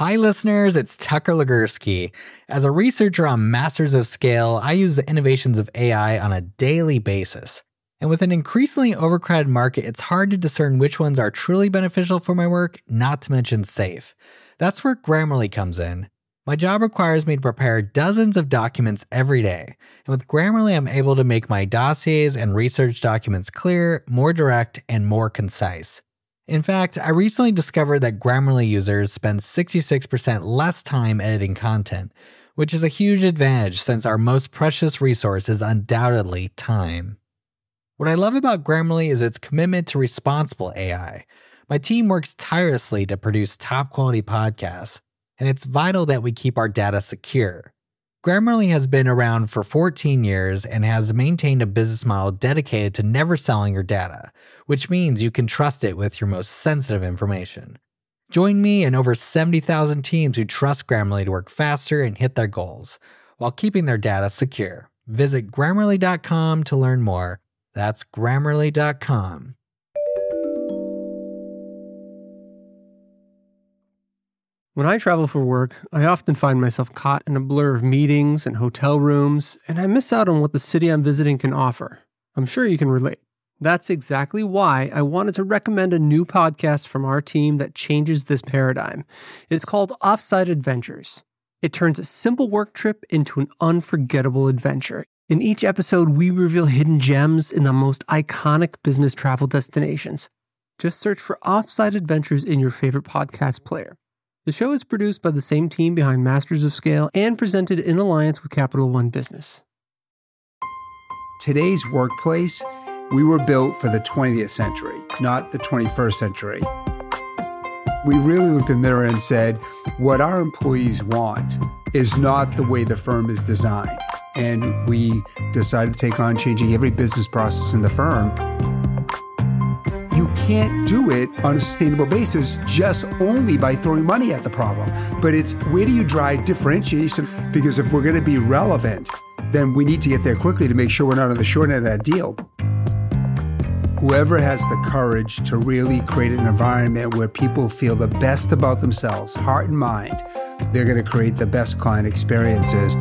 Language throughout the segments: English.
Hi, listeners. It's Tucker Legursky. As a researcher on Masters of Scale, I use the innovations of AI on a daily basis. And with an increasingly overcrowded market, it's hard to discern which ones are truly beneficial for my work, not to mention safe. That's where Grammarly comes in. My job requires me to prepare dozens of documents every day. And with Grammarly, I'm able to make my dossiers and research documents clear, more direct, and more concise. In fact, I recently discovered that Grammarly users spend 66% less time editing content, which is a huge advantage since our most precious resource is undoubtedly time. What I love about Grammarly is its commitment to responsible AI. My team works tirelessly to produce top-quality podcasts, and it's vital that we keep our data secure. Grammarly has been around for 14 years and has maintained a business model dedicated to never selling your data, which means you can trust it with your most sensitive information. Join me and over 70,000 teams who trust Grammarly to work faster and hit their goals, while keeping their data secure. Visit Grammarly.com to learn more. That's Grammarly.com. When I travel for work, I often find myself caught in a blur of meetings and hotel rooms, and I miss out on what the city I'm visiting can offer. I'm sure you can relate. That's exactly why I wanted to recommend a new podcast from our team that changes this paradigm. It's called Offsite Adventures. It turns a simple work trip into an unforgettable adventure. In each episode, we reveal hidden gems in the most iconic business travel destinations. Just search for Offsite Adventures in your favorite podcast player. The show is produced by the same team behind Masters of Scale and presented in alliance with Capital One Business. Today's workplace, we were built for the 20th century, not the 21st century. We really looked in the mirror and said, what our employees want is not the way the firm is designed. And we decided to take on changing every business process in the firm. You can't do it on a sustainable basis just only by throwing money at the problem. But it's where do you drive differentiation? Because if we're going to be relevant, then we need to get there quickly to make sure we're not on the short end of that deal. Whoever has the courage to really create an environment where people feel the best about themselves, heart and mind, they're going to create the best client experiences.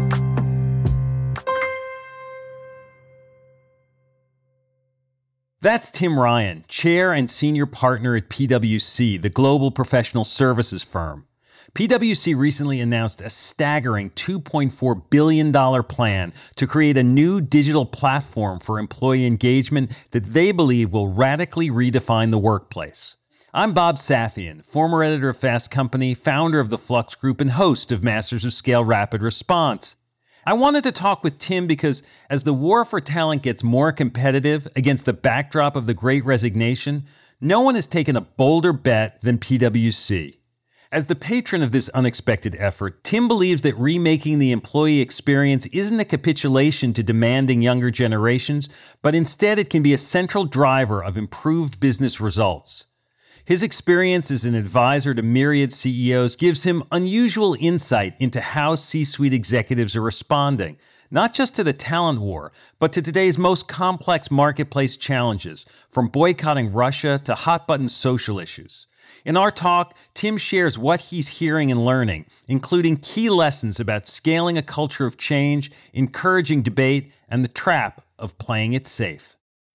That's Tim Ryan, chair and senior partner at PwC, the global professional services firm. PwC recently announced a staggering $2.4 billion plan to create a new digital platform for employee engagement that they believe will radically redefine the workplace. I'm Bob Safian, former editor of Fast Company, founder of the Flux Group, and host of Masters of Scale Rapid Response. I wanted to talk with Tim because as the war for talent gets more competitive against the backdrop of the Great Resignation, no one has taken a bolder bet than PwC. As the patron of this unexpected effort, Tim believes that remaking the employee experience isn't a capitulation to demanding younger generations, but instead it can be a central driver of improved business results. His experience as an advisor to myriad CEOs gives him unusual insight into how C-suite executives are responding, not just to the talent war, but to today's most complex marketplace challenges, from boycotting Russia to hot-button social issues. In our talk, Tim shares what he's hearing and learning, including key lessons about scaling a culture of change, encouraging debate, and the trap of playing it safe.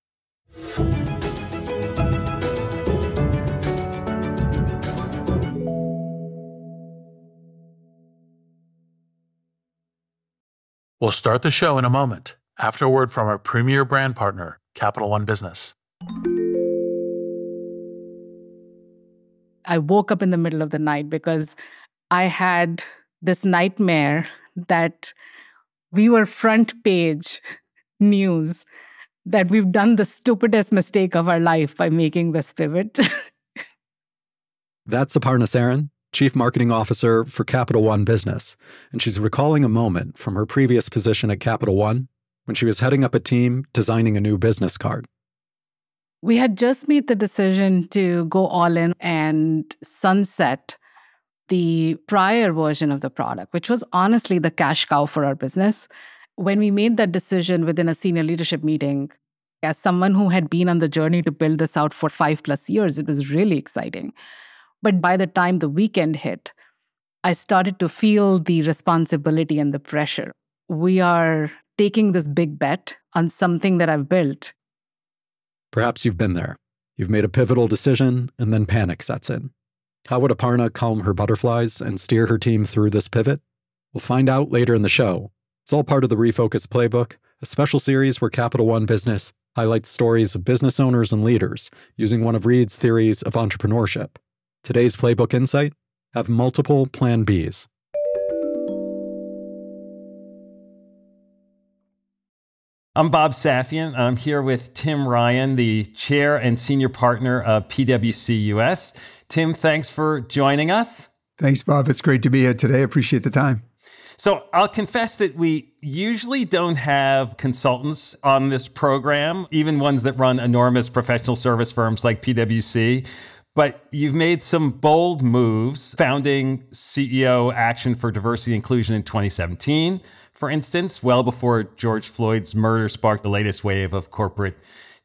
We'll start the show in a moment, after a word from our premier brand partner, Capital One Business. I woke up in the middle of the night because I had this nightmare that we were front page news, that we've done the stupidest mistake of our life by making this pivot. That's Aparna Saran, Chief Marketing Officer for Capital One Business, and she's recalling a moment from her previous position at Capital One when she was heading up a team designing a new business card. We had just made the decision to go all in and sunset the prior version of the product, which was honestly the cash cow for our business. When we made that decision within a senior leadership meeting, as someone who had been on the journey to build this out for 5+ years, it was really exciting. But by the time the weekend hit, I started to feel the responsibility and the pressure. We are taking this big bet on something that I've built. Perhaps you've been there. You've made a pivotal decision, and then panic sets in. How would Aparna calm her butterflies and steer her team through this pivot? We'll find out later in the show. It's all part of the Refocus Playbook, a special series where Capital One Business highlights stories of business owners and leaders using one of Reid's theories of entrepreneurship. Today's Playbook Insight: have multiple Plan Bs. I'm Bob Safian. I'm here with Tim Ryan, the chair and senior partner of PwC US. Tim, thanks for joining us. Thanks, Bob. It's great to be here today. Appreciate the time. So I'll confess that we usually don't have consultants on this program, even ones that run enormous professional service firms like PwC. But you've made some bold moves, founding CEO Action for Diversity and Inclusion in 2017, for instance, well before George Floyd's murder sparked the latest wave of corporate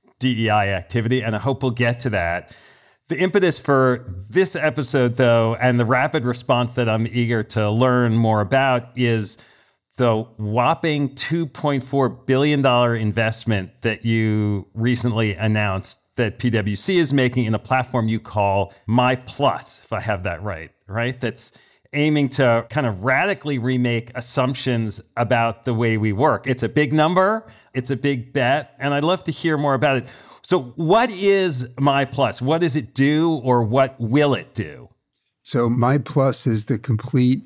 DEI activity. And I hope we'll get to that. The impetus for this episode, though, and the rapid response that I'm eager to learn more about is the whopping $2.4 billion investment that you recently announced that PwC is making in a platform you call MyPlus, if I have that right? That's aiming to kind of radically remake assumptions about the way we work. It's a big number, it's a big bet, and I'd love to hear more about it. So what is MyPlus? What does it do, or what will it do? So MyPlus is the complete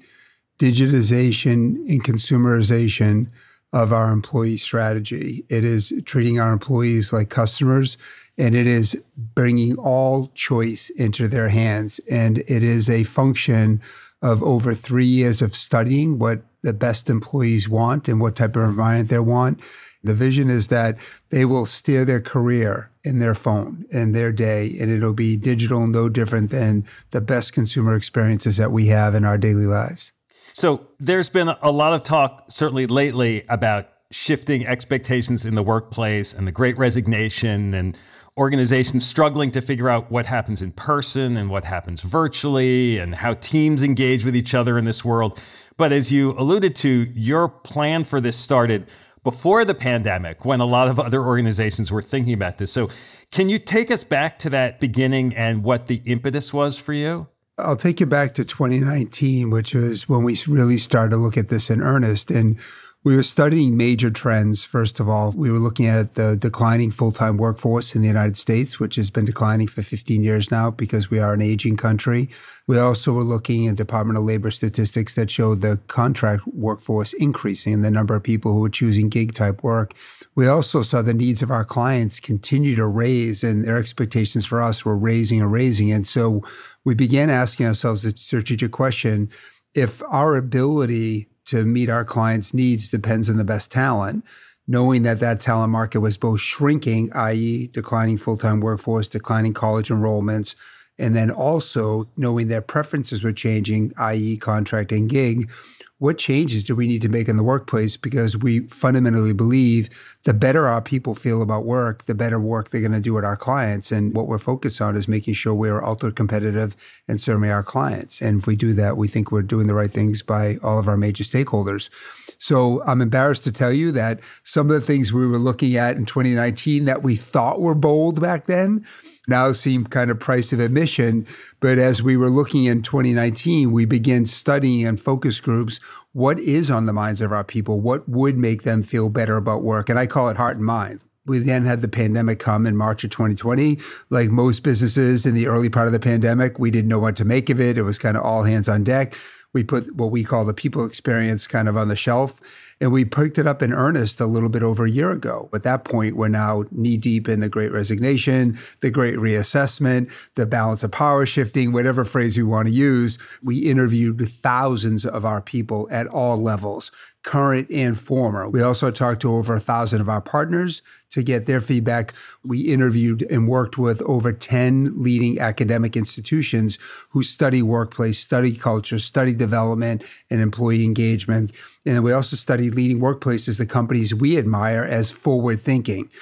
digitization and consumerization of our employee strategy. It is treating our employees like customers, and it is bringing all choice into their hands. And it is a function of over 3 years of studying what the best employees want and what type of environment they want. The vision is that they will steer their career in their phone and their day, and it'll be digital, no different than the best consumer experiences that we have in our daily lives. So there's been a lot of talk, certainly lately, about shifting expectations in the workplace and the Great Resignation and organizations struggling to figure out what happens in person and what happens virtually and how teams engage with each other in this world. But as you alluded to, your plan for this started before the pandemic, when a lot of other organizations were thinking about this. So can you take us back to that beginning and what the impetus was for you? I'll take you back to 2019, which was when we really started to look at this in earnest. And we were studying major trends. First of all, we were looking at the declining full-time workforce in the United States, which has been declining for 15 years now because we are an aging country. We also were looking at Department of Labor statistics that showed the contract workforce increasing, the number of people who were choosing gig-type work. We also saw the needs of our clients continue to raise, and their expectations for us were raising and raising. And so we began asking ourselves the strategic question: if our ability to meet our clients' needs depends on the best talent, knowing that that talent market was both shrinking, i.e. declining full-time workforce, declining college enrollments, and then also knowing that preferences were changing, i.e. contract and gig, what changes do we need to make in the workplace? Because we fundamentally believe the better our people feel about work, the better work they're going to do with our clients. And what we're focused on is making sure we're ultra competitive and serving our clients. And if we do that, we think we're doing the right things by all of our major stakeholders. So I'm embarrassed to tell you that some of the things we were looking at in 2019 that we thought were bold back then now seem kind of price of admission. But as we were looking in 2019, we began studying in focus groups what is on the minds of our people, what would make them feel better about work. And I call it heart and mind. We then had the pandemic come in March of 2020. Like most businesses in the early part of the pandemic, we didn't know what to make of it. It was kind of all hands on deck. We put what we call the people experience kind of on the shelf, and we picked it up in earnest a little bit over a year ago. At that point, we're now knee deep in the Great Resignation, the Great Reassessment, the balance of power shifting, whatever phrase we want to use. We interviewed thousands of our people at all levels, current and former. We also talked to over 1,000 of our partners to get their feedback. We interviewed and worked with over 10 leading academic institutions who study workplace, study culture, study development, and employee engagement. And we also studied leading workplaces, the companies we admire as forward thinking.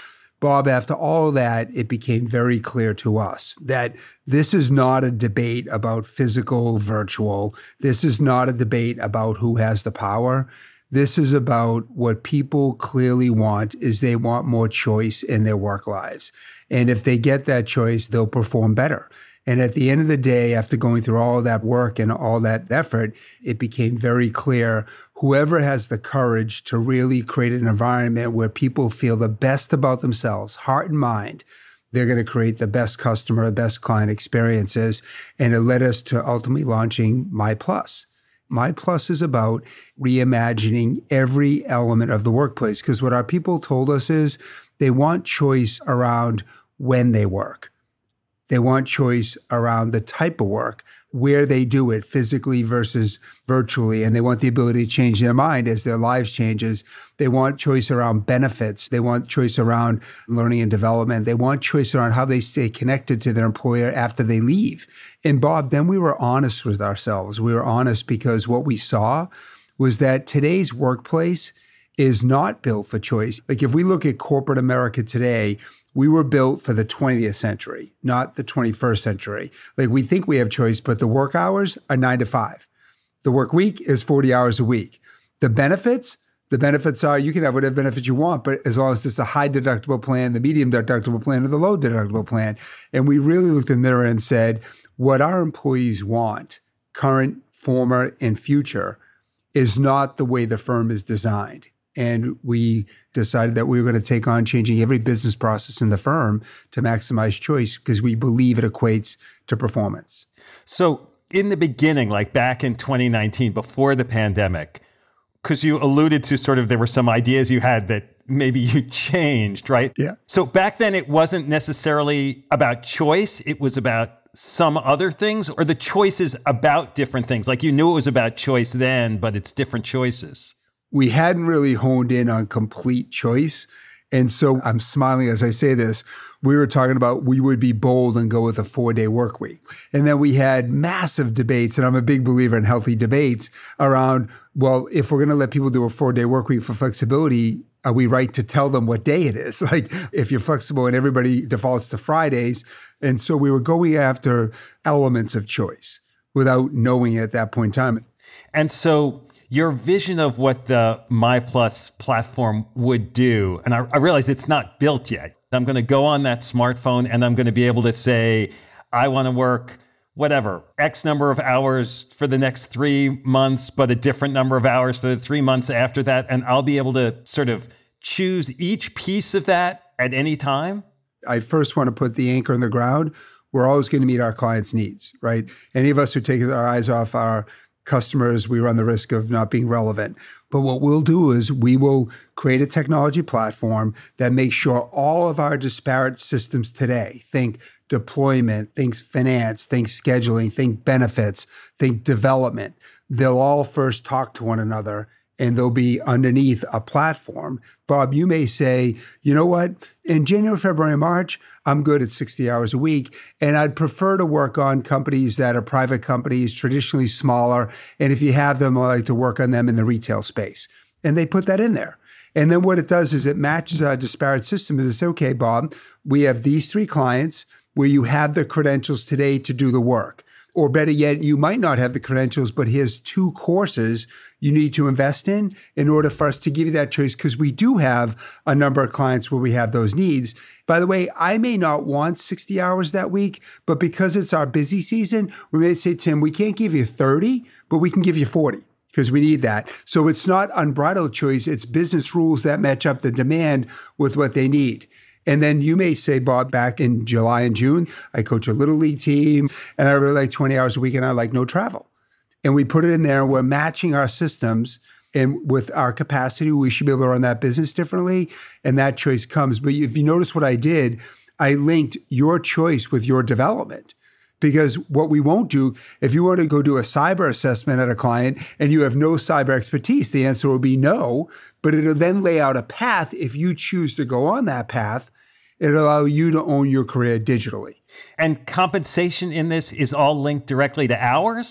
Bob, after all of that, it became very clear to us that this is not a debate about physical, virtual. This is not a debate about who has the power. This is about what people clearly want is they want more choice in their work lives. And if they get that choice, they'll perform better. And at the end of the day, after going through all of that work and all that effort, it became very clear whoever has the courage to really create an environment where people feel the best about themselves, heart and mind, they're going to create the best customer, the best client experiences. And it led us to ultimately launching MyPlus. MyPlus is about reimagining every element of the workplace, because what our people told us is they want choice around when they work. They want choice around the type of work, where they do it physically versus virtually. And they want the ability to change their mind as their lives changes. They want choice around benefits. They want choice around learning and development. They want choice around how they stay connected to their employer after they leave. And Bob, then we were honest with ourselves. We were honest because what we saw was that today's workplace is not built for choice. Like if we look at corporate America today, we were built for the 20th century, not the 21st century. Like we think we have choice, but the work hours are 9 to 5. The work week is 40 hours a week. The benefits are you can have whatever benefits you want, but as long as it's a high deductible plan, the medium deductible plan, or the low deductible plan. And we really looked in the mirror and said, what our employees want, current, former, and future, is not the way the firm is designed. And we decided that we were going to take on changing every business process in the firm to maximize choice because we believe it equates to performance. So in the beginning, like back in 2019, before the pandemic, because you alluded to sort of there were some ideas you had that maybe you changed, right? Yeah. So back then it wasn't necessarily about choice. It was about some other things, or the choices about different things. Like you knew it was about choice then, but it's different choices. We hadn't really honed in on complete choice. And so I'm smiling as I say this. We were talking about we would be bold and go with a 4-day work week. And then we had massive debates, and I'm a big believer in healthy debates around, well, if we're going to let people do a 4-day work week for flexibility, are we right to tell them what day it is? Like if you're flexible and everybody defaults to Fridays. And so we were going after elements of choice without knowing it at that point in time. And so your vision of what the MyPlus platform would do, and I realize it's not built yet. I'm going to go on that smartphone and I'm going to be able to say, I want to work whatever, X number of hours for the next 3 months, but a different number of hours for the 3 months after that. And I'll be able to sort of choose each piece of that at any time. I first want to put the anchor in the ground. We're always going to meet our clients' needs, right? Any of us who take our eyes off our customers, we run the risk of not being relevant. But what we'll do is we will create a technology platform that makes sure all of our disparate systems today, think deployment, think finance, think scheduling, think benefits, think development, they'll all first talk to one another and they'll be underneath a platform. Bob, you may say, you know what? In January, February, March, I'm good at 60 hours a week. And I'd prefer to work on companies that are private companies, traditionally smaller. And if you have them, I like to work on them in the retail space. And they put that in there. And then what it does is it matches our disparate system. Is it's okay, Bob, we have these 3 clients where you have the credentials today to do the work. Or better yet, you might not have the credentials, but here's 2 courses you need to invest in order for us to give you that choice, because we do have a number of clients where we have those needs. By the way, I may not want 60 hours that week, but because it's our busy season, we may say, Tim, we can't give you 30, but we can give you 40. Because we need that. So it's not unbridled choice. It's business rules that match up the demand with what they need. And then you may say, Bob, back in July and June, I coach a little league team and I really like 20 hours a week and I like no travel. And we put it in there and we're matching our systems, and with our capacity, we should be able to run that business differently. And that choice comes. But if you notice what I did, I linked your choice with your development. Because what we won't do, if you want to go do a cyber assessment at a client and you have no cyber expertise, the answer will be no, but it'll then lay out a path. If you choose to go on that path, it'll allow you to own your career digitally. And compensation in this is all linked directly to hours?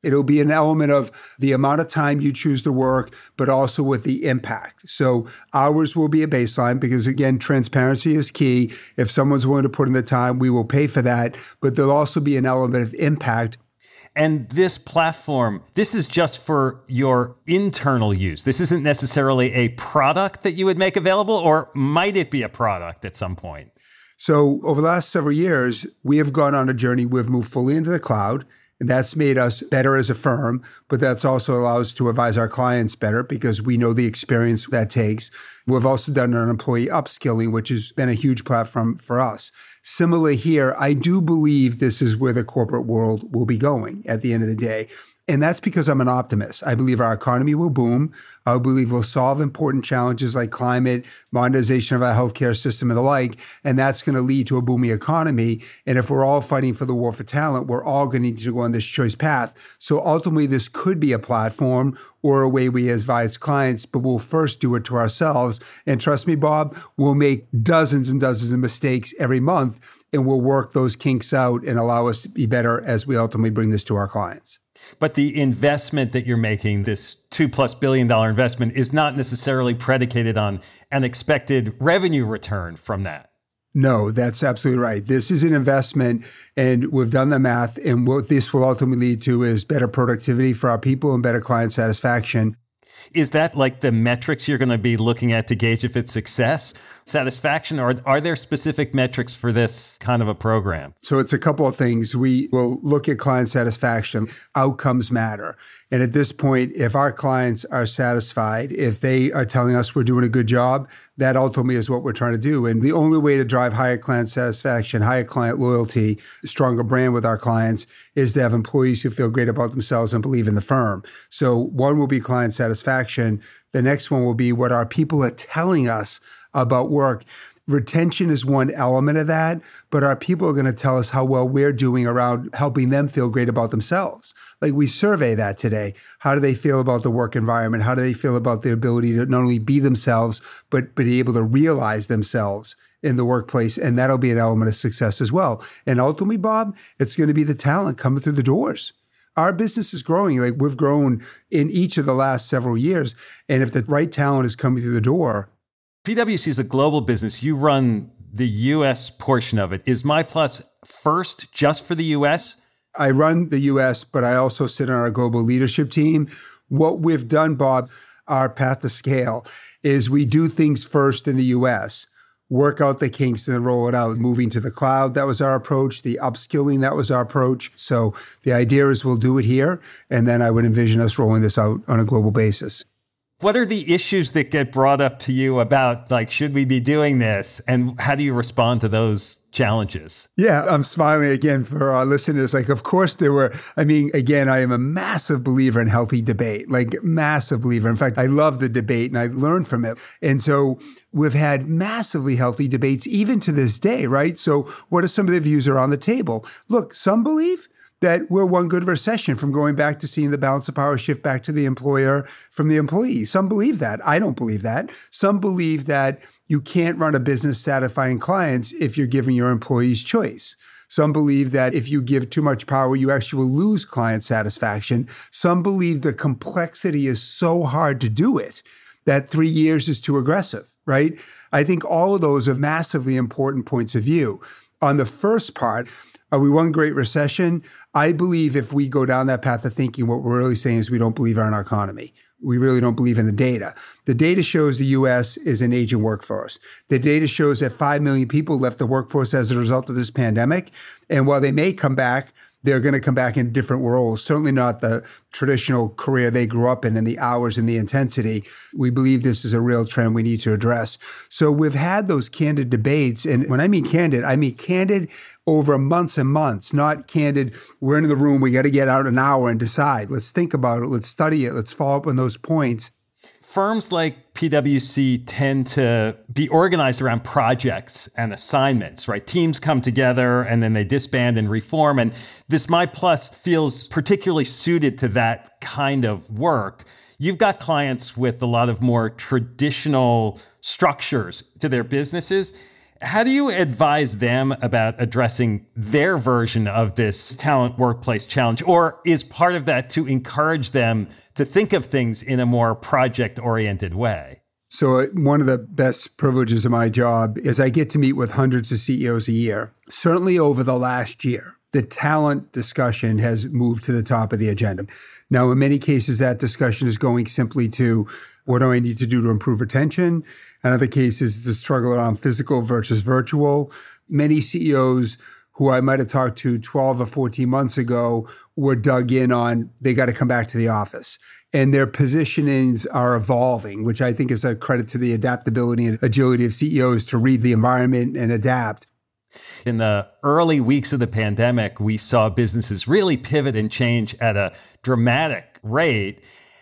It'll be an element of the amount of time you choose to work, but also with the impact. So hours will be a baseline because, again, transparency is key. If someone's willing to put in the time, we will pay for that. But there'll also be an element of impact. And this platform, this is just for your internal use. This isn't necessarily a product that you would make available, or might it be a product at some point? So over the last several years, we have gone on a journey. We've moved fully into the cloud, and that's made us better as a firm, but that's also allowed us to advise our clients better because we know the experience that takes. We've also done an employee upskilling, which has been a huge platform for us. Similarly here, I do believe this is where the corporate world will be going at the end of the day. And that's because I'm an optimist. I believe our economy will boom. I believe we'll solve important challenges like climate, modernization of our healthcare system and the like. And that's going to lead to a booming economy. And if we're all fighting for the war for talent, we're all going to need to go on this choice path. So ultimately, this could be a platform or a way we advise clients, but we'll first do it to ourselves. And trust me, Bob, we'll make dozens and dozens of mistakes every month, and we'll work those kinks out and allow us to be better as we ultimately bring this to our clients. But the investment that you're making, this $2+ billion investment, is not necessarily predicated on an expected revenue return from that. No, that's absolutely right. This is an investment, and we've done the math, and what this will ultimately lead to is better productivity for our people and better client satisfaction. Is that like the metrics you're going to be looking at to gauge if it's success, satisfaction, or are there specific metrics for this kind of a program? So it's a couple of things. We will look at client satisfaction. Outcomes matter. And at this point, if our clients are satisfied, if they are telling us we're doing a good job, that ultimately is what we're trying to do. And the only way to drive higher client satisfaction, higher client loyalty, stronger brand with our clients is to have employees who feel great about themselves and believe in the firm. So one will be client satisfaction. The next one will be what our people are telling us about work. Retention is one element of that, but our people are going to tell us how well we're doing around helping them feel great about themselves. Like we survey that today. How do they feel about the work environment? How do they feel about their ability to not only be themselves, but be able to realize themselves in the workplace? And that'll be an element of success as well. And ultimately, Bob, it's going to be the talent coming through the doors. Our business is growing. Like we've grown in each of the last several years. And if the right talent is coming through the door. PwC is a global business. You run the U.S. portion of it. Is MyPlus first just for the U.S.? I run the U.S., but I also sit on our global leadership team. What we've done, Bob, our path to scale, is we do things first in the U.S., work out the kinks and then roll it out. Moving to the cloud, that was our approach. The upskilling, that was our approach. So the idea is we'll do it here, and then I would envision us rolling this out on a global basis. What are the issues that get brought up to you about, like, should we be doing this? And how do you respond to those challenges? Yeah, I'm smiling again for our listeners. Like, of course there were, again, I am a massive believer in healthy debate, like massive believer. In fact, I love the debate and I learned from it. And so we've had massively healthy debates even to this day, right? So what are some of the views that are on the table? Look, some believe that we're one good recession from going back to seeing the balance of power shift back to the employer from the employee. Some believe that. I don't believe that. Some believe that you can't run a business satisfying clients if you're giving your employees choice. Some believe that if you give too much power, you actually will lose client satisfaction. Some believe the complexity is so hard to do it that 3 years is too aggressive, right? I think all of those are massively important points of view. On the first part, are we one great recession? I believe if we go down that path of thinking, what we're really saying is we don't believe in our economy. We really don't believe in the data. The data shows the U.S. is an aging workforce. The data shows that 5 million people left the workforce as a result of this pandemic. And while they may come back, they're going to come back in different roles, certainly not the traditional career they grew up in and the hours and the intensity. We believe this is a real trend we need to address. So we've had those candid debates. And when I mean candid over months and months, not candid, we're in the room, we got to get out an hour and decide. Let's think about it. Let's study it. Let's follow up on those points. Firms like PwC tend to be organized around projects and assignments, right? Teams come together and then they disband and reform. And this MyPlus feels particularly suited to that kind of work. You've got clients with a lot of more traditional structures to their businesses. How do you advise them about addressing their version of this talent workplace challenge? Or is part of that to encourage them to think of things in a more project-oriented way? So one of the best privileges of my job is I get to meet with hundreds of CEOs a year. Certainly over the last year, the talent discussion has moved to the top of the agenda. Now, in many cases, that discussion is going simply to what do I need to do to improve retention? In other cases, the struggle around physical versus virtual. Many CEOs who I might have talked to 12 or 14 months ago were dug in on they got to come back to the office. And their positionings are evolving, which I think is a credit to the adaptability and agility of CEOs to read the environment and adapt. In the early weeks of the pandemic, we saw businesses really pivot and change at a dramatic rate.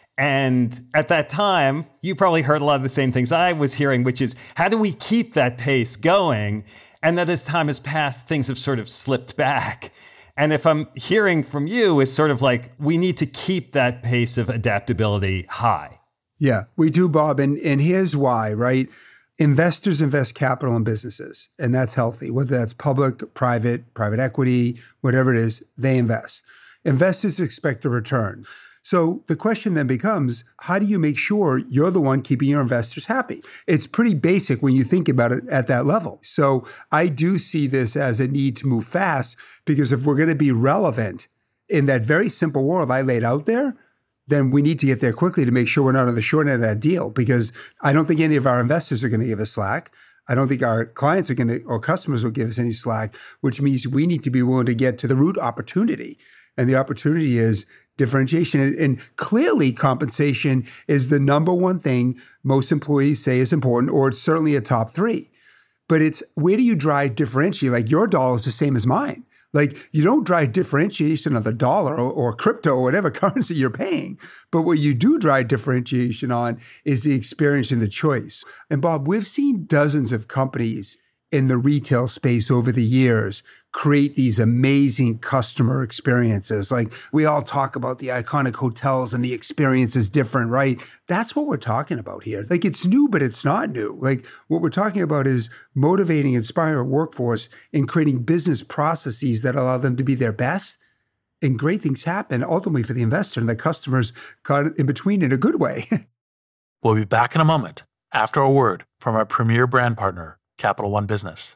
And at that time, you probably heard a lot of the same things I was hearing, which is how do we keep that pace going? And that as time has passed, things have sort of slipped back. And if I'm hearing from you, it's sort of like we need to keep that pace of adaptability high. Yeah, we do, Bob. And here's why, right? Investors invest capital in businesses, and that's healthy. Whether that's public, private equity, whatever it is, they invest. Investors expect a return. So the question then becomes, how do you make sure you're the one keeping your investors happy? It's pretty basic when you think about it at that level. So I do see this as a need to move fast, because if we're going to be relevant in that very simple world I laid out there, then we need to get there quickly to make sure we're not on the short end of that deal, because I don't think any of our investors are going to give us slack. I don't think our clients are going to, or customers will give us any slack, which means we need to be willing to get to the root opportunity. And the opportunity is differentiation. And clearly compensation is the number one thing most employees say is important, or it's certainly a top three. But it's where do you drive differentiation? Like your dollar is the same as mine. Like you don't drive differentiation of the dollar or crypto or whatever currency you're paying. But what you do drive differentiation on is the experience and the choice. And Bob, we've seen dozens of companies in the retail space over the years create these amazing customer experiences. Like we all talk about the iconic hotels and the experience is different, right? That's what we're talking about here. Like it's new, but it's not new. Like what we're talking about is motivating, inspiring our workforce and creating business processes that allow them to be their best. And great things happen ultimately for the investor and the customers caught in between in a good way. We'll be back in a moment after a word from our premier brand partner, Capital One Business.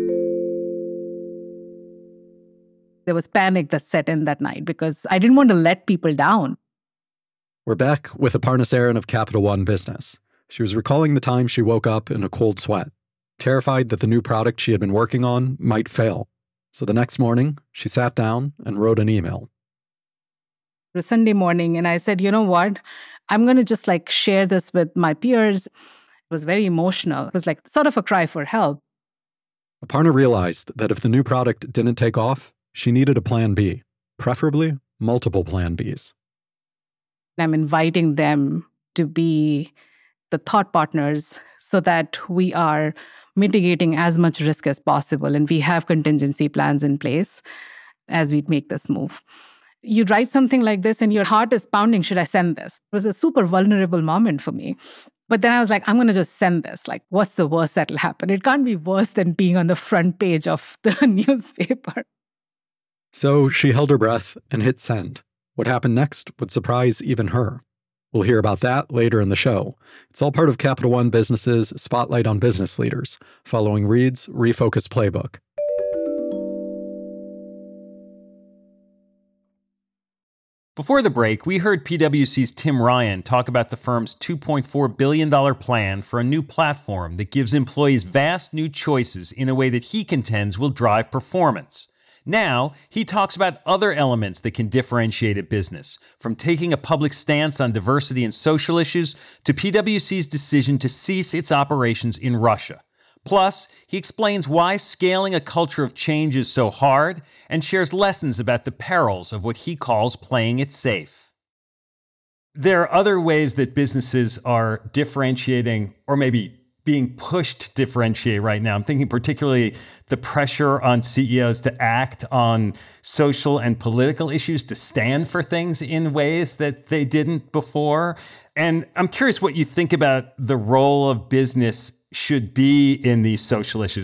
There was panic that set in that night because I didn't want to let people down. We're back with Aparna Saran of Capital One Business. She was recalling the time she woke up in a cold sweat, terrified that the new product she had been working on might fail. So the next morning, she sat down and wrote an email. It was Sunday morning, and I said, you know what? I'm going to just share this with my peers. It was very emotional. It was sort of a cry for help. Aparna realized that if the new product didn't take off, she needed a plan B, preferably multiple plan Bs. I'm inviting them to be the thought partners so that we are mitigating as much risk as possible and we have contingency plans in place as we make this move. You write something like this and your heart is pounding, should I send this? It was a super vulnerable moment for me. But then I was like, I'm going to just send this. What's the worst that'll happen? It can't be worse than being on the front page of the newspaper. So she held her breath and hit send. What happened next would surprise even her. We'll hear about that later in the show. It's all part of Capital One Business's Spotlight on Business Leaders, following Reed's Refocus Playbook. Before the break, we heard PwC's Tim Ryan talk about the firm's $2.4 billion plan for a new platform that gives employees vast new choices in a way that he contends will drive performance. Now, he talks about other elements that can differentiate a business, from taking a public stance on diversity and social issues to PwC's decision to cease its operations in Russia. Plus, he explains why scaling a culture of change is so hard and shares lessons about the perils of what he calls playing it safe. There are other ways that businesses are differentiating, or maybe being pushed to differentiate right now. I'm thinking particularly the pressure on CEOs to act on social and political issues, to stand for things in ways that they didn't before. And I'm curious what you think about the role of business should be in these social issues.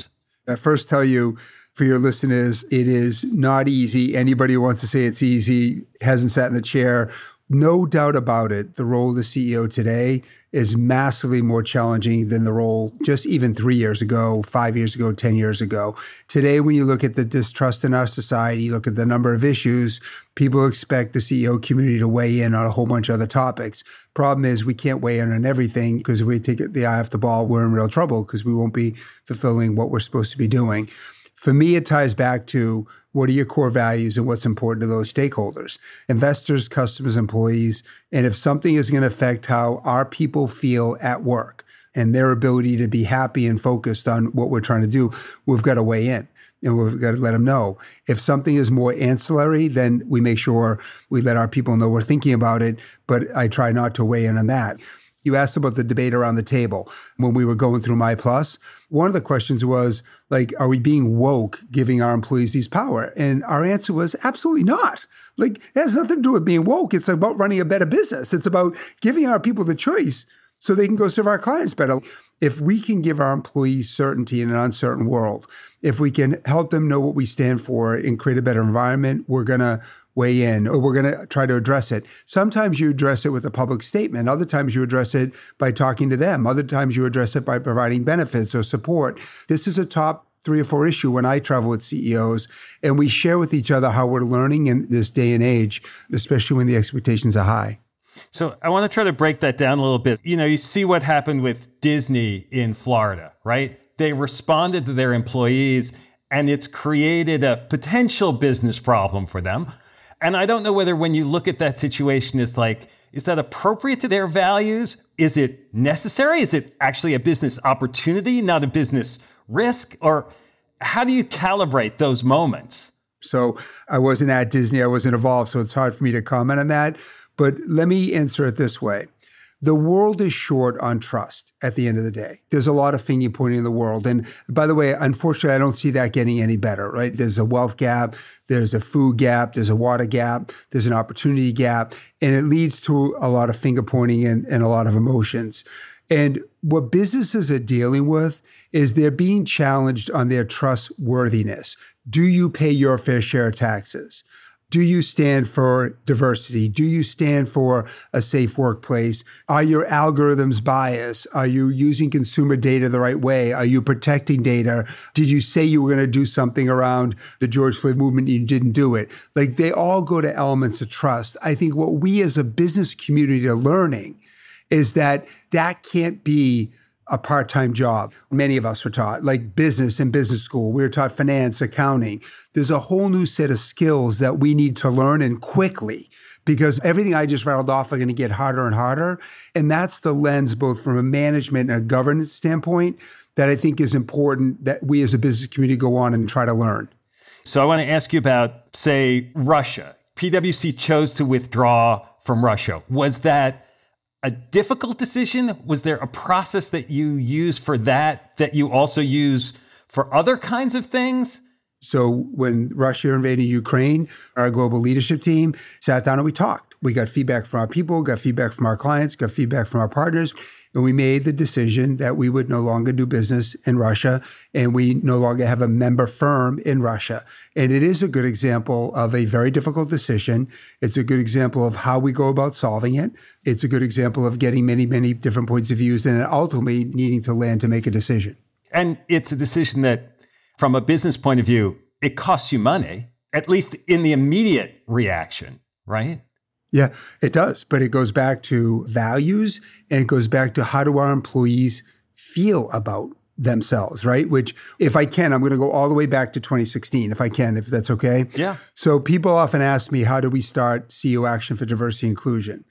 I first tell you, for your listeners, it is not easy. Anybody who wants to say it's easy hasn't sat in the chair. No doubt about it, the role of the CEO today is massively more challenging than the role just even 3 years ago, 5 years ago, 10 years ago. Today, when you look at the distrust in our society, look at the number of issues, people expect the CEO community to weigh in on a whole bunch of other topics. Problem is, we can't weigh in on everything because if we take the eye off the ball, we're in real trouble because we won't be fulfilling what we're supposed to be doing. For me, it ties back to what are your core values and what's important to those stakeholders, investors, customers, employees. And if something is going to affect how our people feel at work and their ability to be happy and focused on what we're trying to do, we've got to weigh in and we've got to let them know. If something is more ancillary, then we make sure we let our people know we're thinking about it, but I try not to weigh in on that. You asked about the debate around the table. When we were going through My Plus, one of the questions was, like, are we being woke, giving our employees these power? And our answer was absolutely not. Like, it has nothing to do with being woke. It's about running a better business. It's about giving our people the choice so they can go serve our clients better. If we can give our employees certainty in an uncertain world, if we can help them know what we stand for and create a better environment, we're going to weigh in, or we're going to try to address it. Sometimes you address it with a public statement. Other times you address it by talking to them. Other times you address it by providing benefits or support. This is a top 3 or 4 issue when I travel with CEOs, and we share with each other how we're learning in this day and age, especially when the expectations are high. So I want to try to break that down a little bit. You know, you see what happened with Disney in Florida, right? They responded to their employees, and it's created a potential business problem for them. And I don't know whether when you look at that situation, it's like, is that appropriate to their values? Is it necessary? Is it actually a business opportunity, not a business risk? Or how do you calibrate those moments? So I wasn't at Disney. I wasn't involved, so it's hard for me to comment on that. But let me answer it this way. The world is short on trust at the end of the day. There's a lot of finger pointing in the world. And by the way, unfortunately, I don't see that getting any better, right? There's a wealth gap, there's a food gap, there's a water gap, there's an opportunity gap, and it leads to a lot of finger pointing and a lot of emotions. And what businesses are dealing with is they're being challenged on their trustworthiness. Do you pay your fair share of taxes? Do you stand for diversity? Do you stand for a safe workplace? Are your algorithms biased? Are you using consumer data the right way? Are you protecting data? Did you say you were going to do something around the George Floyd movement and you didn't do it? Like, they all go to elements of trust. I think what we as a business community are learning is that that can't be a part-time job. Many of us were taught, like business and business school. We were taught finance, accounting. There's a whole new set of skills that we need to learn, and quickly, because everything I just rattled off are going to get harder and harder. And that's the lens, both from a management and a governance standpoint, that I think is important that we as a business community go on and try to learn. So I want to ask you about, say, Russia. PwC chose to withdraw from Russia. Was that a difficult decision? Was there a process that you use for that you also use for other kinds of things? So when Russia invaded Ukraine, our global leadership team sat down and we talked. We got feedback from our people, got feedback from our clients, got feedback from our partners, and we made the decision that we would no longer do business in Russia, and we no longer have a member firm in Russia. And it is a good example of a very difficult decision. It's a good example of how we go about solving it. It's a good example of getting many, many different points of views and ultimately needing to land to make a decision. And it's a decision that, from a business point of view, it costs you money, at least in the immediate reaction, right? Yeah, it does. But it goes back to values, and it goes back to how do our employees feel about themselves, right? Which, if I can, I'm going to go all the way back to 2016, if I can, if that's okay. Yeah. So people often ask me, how do we start CEO Action for Diversity and Inclusion?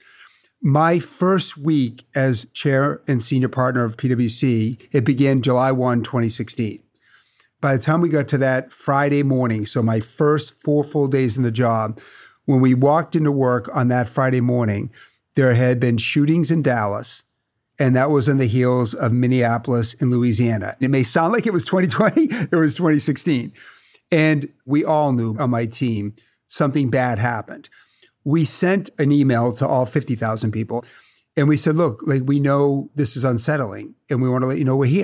My first week as chair and senior partner of PwC, it began July 1, 2016. By the time we got to that Friday morning, so my first 4 full days in the job, when we walked into work on that Friday morning, there had been shootings in Dallas, and that was on the heels of Minneapolis and Louisiana. It may sound like it was 2020, it was 2016. And we all knew on my team something bad happened. We sent an email to all 50,000 people, and we said, look, like, we know this is unsettling, and we want to let you know we're here.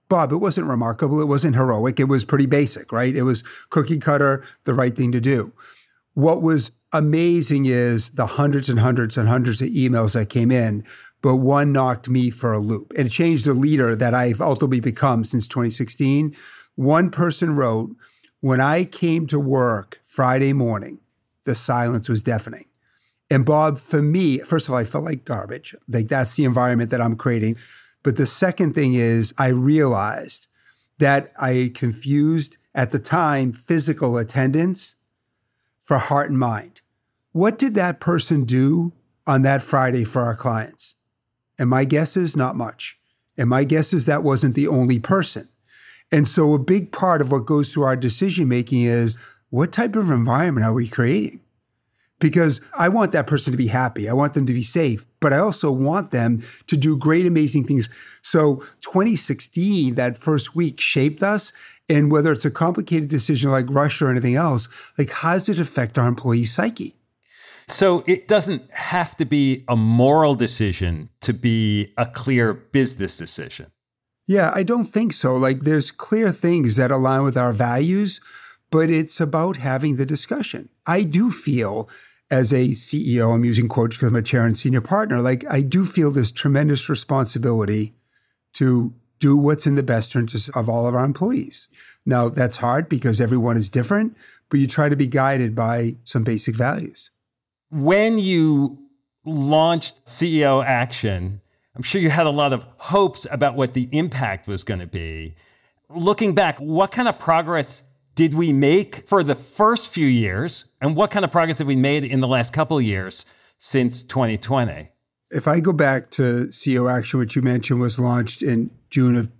Bob, it wasn't remarkable. It wasn't heroic. It was pretty basic, right? It was cookie cutter, the right thing to do. What was amazing is the hundreds and hundreds and hundreds of emails that came in, but one knocked me for a loop. It changed the leader that I've ultimately become since 2016. One person wrote, when I came to work Friday morning, the silence was deafening. And Bob, for me, first of all, I felt like garbage. Like that's the environment that I'm creating. But the second thing is I realized that I confused at the time physical attendance for heart and mind. What did that person do on that Friday for our clients? And my guess is not much. And my guess is that wasn't the only person. And so a big part of what goes through our decision-making is what type of environment are we creating? Because I want that person to be happy. I want them to be safe, but I also want them to do great, amazing things. So 2016, that first week shaped us. And whether it's a complicated decision like Russia or anything else, like how does it affect our employee psyche? So it doesn't have to be a moral decision to be a clear business decision. Yeah, I don't think so. Like there's clear things that align with our values, but it's about having the discussion. I do feel as a CEO, I'm using quotes because I'm a chair and senior partner, like I do feel this tremendous responsibility to do what's in the best interest of all of our employees. Now, that's hard because everyone is different, but you try to be guided by some basic values. When you launched CEO Action, I'm sure you had a lot of hopes about what the impact was going to be. Looking back, what kind of progress did we make for the first few years? And what kind of progress have we made in the last couple of years since 2020? If I go back to CEO Action, which you mentioned was launched in June of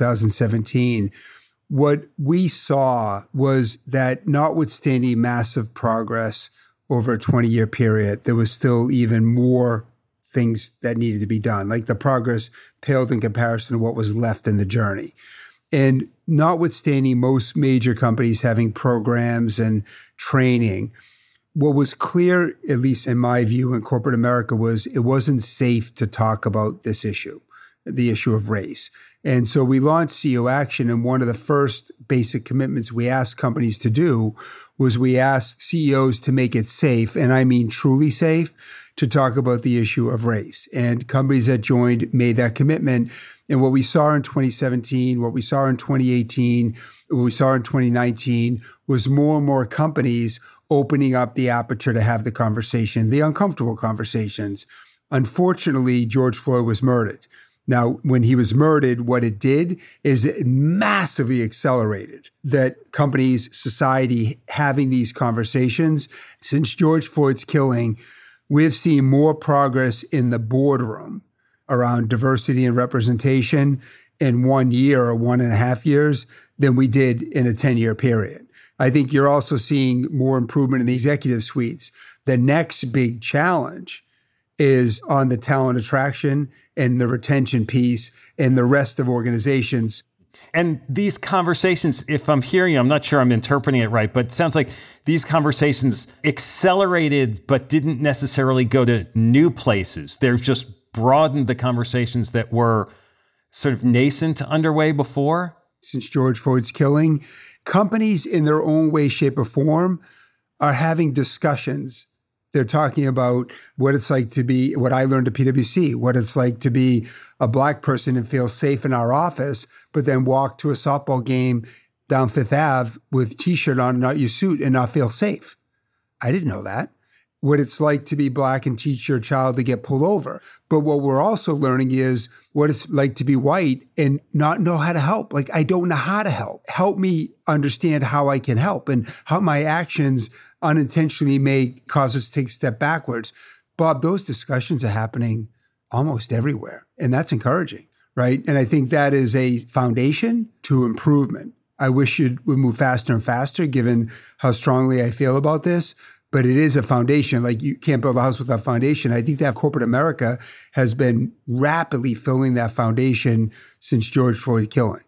2017, what we saw was that notwithstanding massive progress over a 20-year period, there was still even more things that needed to be done. Like the progress paled in comparison to what was left in the journey. And notwithstanding most major companies having programs and training, what was clear, at least in my view in corporate America, was it wasn't safe to talk about this issue, the issue of race. And so we launched CEO Action, and one of the first basic commitments we asked companies to do was we asked CEOs to make it safe, and I mean truly safe, to talk about the issue of race. And companies that joined made that commitment. And what we saw in 2017, what we saw in 2018, what we saw in 2019 was more and more companies opening up the aperture to have the conversation, the uncomfortable conversations. Unfortunately, George Floyd was murdered. Now, when he was murdered, what it did is it massively accelerated that companies, society having these conversations. Since George Floyd's killing, we've seen more progress in the boardroom around diversity and representation in 1 year or 1.5 years than we did in a 10-year period. I think you're also seeing more improvement in the executive suites. The next big challenge is on the talent attraction and the retention piece and the rest of organizations. And these conversations, if I'm hearing you, I'm not sure I'm interpreting it right, but it sounds like these conversations accelerated but didn't necessarily go to new places. They've just broadened the conversations that were sort of nascent underway before. Since George Floyd's killing, companies in their own way, shape, or form are having discussions. They're talking about what it's like to be, what I learned at PwC, what it's like to be a Black person and feel safe in our office, but then walk to a softball game down Fifth Ave with a T-shirt on and not your suit and not feel safe. I didn't know that. What it's like to be Black and teach your child to get pulled over. But what we're also learning is what it's like to be white and not know how to help. Like, I don't know how to help. Help me understand how I can help and how my actions unintentionally may cause us to take a step backwards. Bob, those discussions are happening almost everywhere. And that's encouraging, right? And I think that is a foundation to improvement. I wish it would move faster and faster, given how strongly I feel about this. But it is a foundation. Like, you can't build a house without foundation. I think that corporate America has been rapidly filling that foundation since George Floyd killing.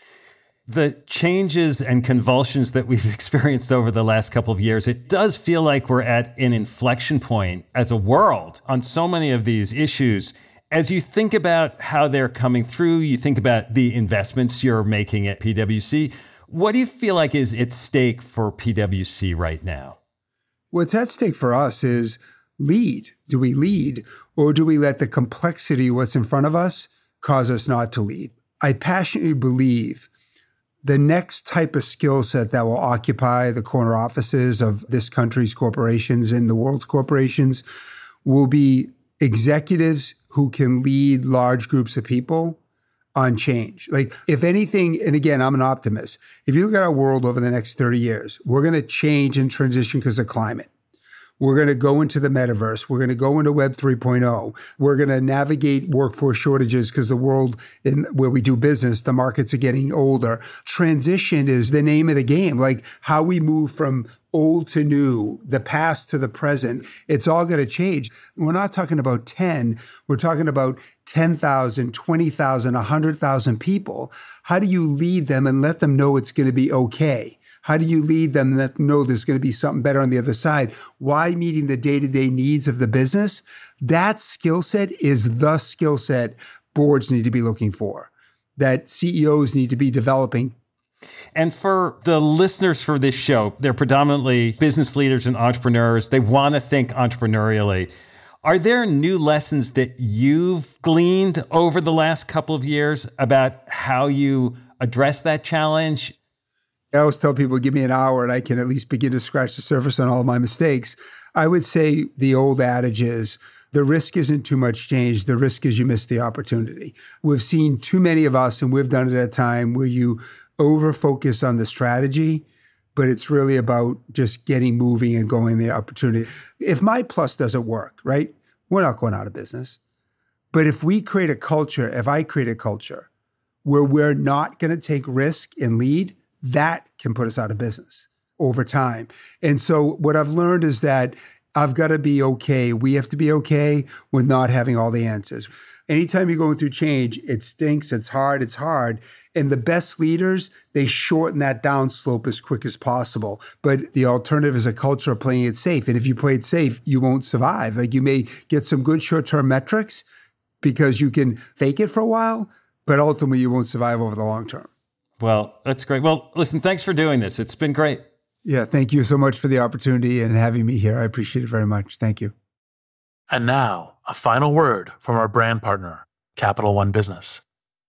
The changes and convulsions that we've experienced over the last couple of years, it does feel like we're at an inflection point as a world on so many of these issues. As you think about how they're coming through, you think about the investments you're making at PwC, what do you feel like is at stake for PwC right now? What's at stake for us is lead. Do we lead, or do we let the complexity of what's in front of us cause us not to lead? I passionately believe the next type of skill set that will occupy the corner offices of this country's corporations and the world's corporations will be executives who can lead large groups of people on change. Like, if anything, and again, I'm an optimist. If you look at our world over the next 30 years, we're going to change and transition because of climate. We're going to go into the metaverse. We're going to go into Web 3.0. We're going to navigate workforce shortages because the world where we do business, the markets are getting older. Transition is the name of the game. Like, how we move from old to new, the past to the present, it's all going to change. We're not talking about 10. We're talking about 10,000, 20,000, 100,000 people. How do you lead them and let them know it's going to be okay? How do you lead them and let them know there's going to be something better on the other side? Why meeting the day-to-day needs of the business? That skill set is the skill set boards need to be looking for, that CEOs need to be developing. And for the listeners for this show, they're predominantly business leaders and entrepreneurs. They want to think entrepreneurially. Are there new lessons that you've gleaned over the last couple of years about how you address that challenge? I always tell people, give me an hour and I can at least begin to scratch the surface on all of my mistakes. I would say the old adage is, the risk isn't too much change. The risk is you miss the opportunity. We've seen too many of us, and we've done it at a time where you over-focus on the strategy, but it's really about just getting moving and going the opportunity. If My Plus doesn't work, right, we're not going out of business. But if we create a culture, if I create a culture where we're not going to take risk and lead, that can put us out of business over time. And so what I've learned is that I've got to be okay. We have to be okay with not having all the answers. Anytime you're going through change, it stinks, it's hard. And the best leaders, they shorten that down slope as quick as possible. But the alternative is a culture of playing it safe. And if you play it safe, you won't survive. Like, you may get some good short-term metrics because you can fake it for a while, but ultimately you won't survive over the long term. Well, that's great. Well, listen, thanks for doing this. It's been great. Yeah, thank you so much for the opportunity and having me here. I appreciate it very much. Thank you. And now, a final word from our brand partner, Capital One Business.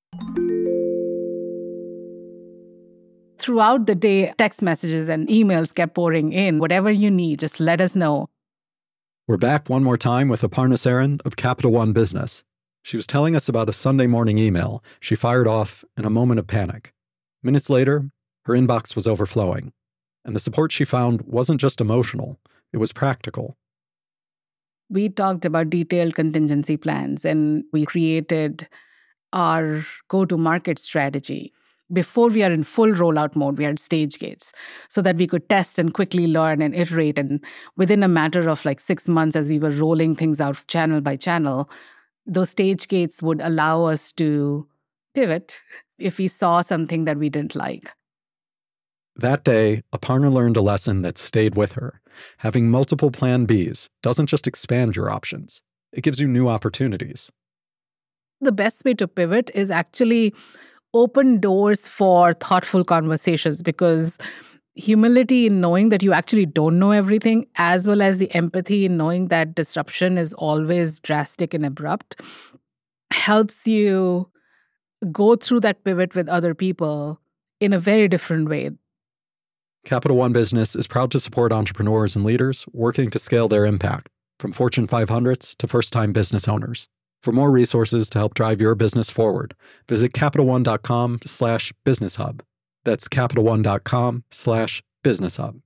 Throughout the day, text messages and emails kept pouring in. Whatever you need, just let us know. We're back one more time with Aparna Saran of Capital One Business. She was telling us about a Sunday morning email she fired off in a moment of panic. Minutes later, her inbox was overflowing. And the support she found wasn't just emotional, it was practical. We talked about detailed contingency plans, and we created our go-to-market strategy. Before we are in full rollout mode, we had stage gates so that we could test and quickly learn and iterate. And within a matter of like 6 months, as we were rolling things out channel by channel, those stage gates would allow us to pivot if we saw something that we didn't like. That day, Aparna learned a lesson that stayed with her. Having multiple plan Bs doesn't just expand your options, it gives you new opportunities. The best way to pivot is actually open doors for thoughtful conversations, because humility in knowing that you actually don't know everything, as well as the empathy in knowing that disruption is always drastic and abrupt, helps you go through that pivot with other people in a very different way. Capital One Business is proud to support entrepreneurs and leaders working to scale their impact, from Fortune 500s to first-time business owners. For more resources to help drive your business forward, visit CapitalOne.com/BusinessHub. That's CapitalOne.com/BusinessHub.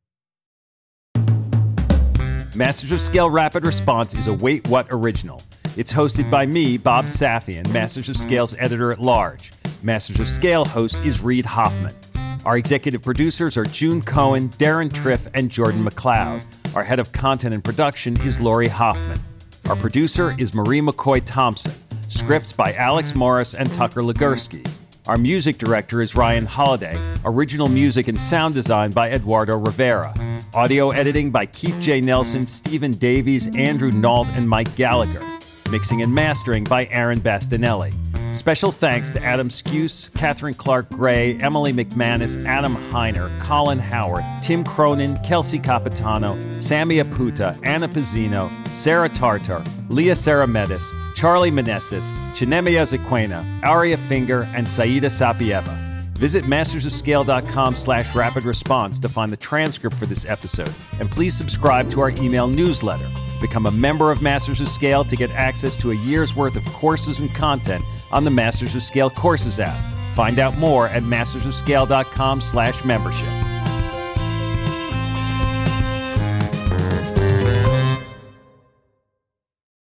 Masters of Scale Rapid Response is a Wait What original. It's hosted by me, Bob Safian, Masters of Scale's editor-at-large. Masters of Scale host is Reid Hoffman. Our executive producers are June Cohen, Darren Triff, and Jordan McLeod. Our head of content and production is Lori Hoffman. Our producer is Marie McCoy Thompson. Scripts by Alex Morris and Tucker Legursky. Our music director is Ryan Holiday. Original music and sound design by Eduardo Rivera. Audio editing by Keith J. Nelson, Stephen Davies, Andrew Nault, and Mike Gallagher. Mixing and mastering by Aaron Bastinelli. Special thanks to Adam Skuse, Catherine Clark-Gray, Emily McManus, Adam Heiner, Colin Howarth, Tim Cronin, Kelsey Capitano, Sammy Aputa, Anna Pizzino, Sarah Tartar, Leah Sarametis, Charlie Meneses, Chinemia Zequena, Aria Finger, and Saida Sapieva. Visit mastersofscale.com/rapid response to find the transcript for this episode, and please subscribe to our email newsletter. Become a member of Masters of Scale to get access to a year's worth of courses and content on the Masters of Scale Courses app. Find out more at mastersofscale.com/membership.